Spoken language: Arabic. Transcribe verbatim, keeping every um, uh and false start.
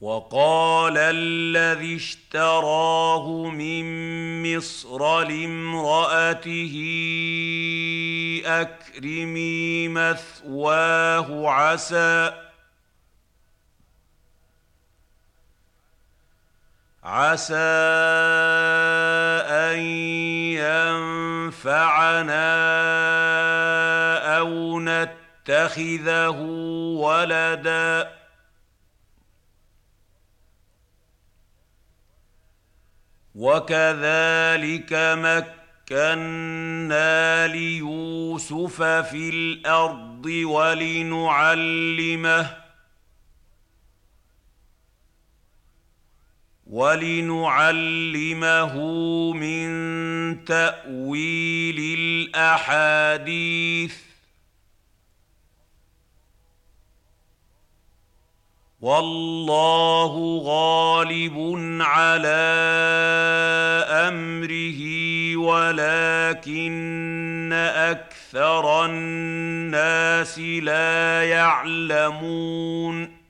وقال الذي اشتراه من مصر لامرأته أكرمي مثواه عسى عسى أن ينفعنا أو نتخذه ولدا وكذلك مكنا ليوسف في الأرض ولنعلمه ولنعلمه من تأويل الأحاديث والله غالب على أمره ولكن أكثر الناس لا يعلمون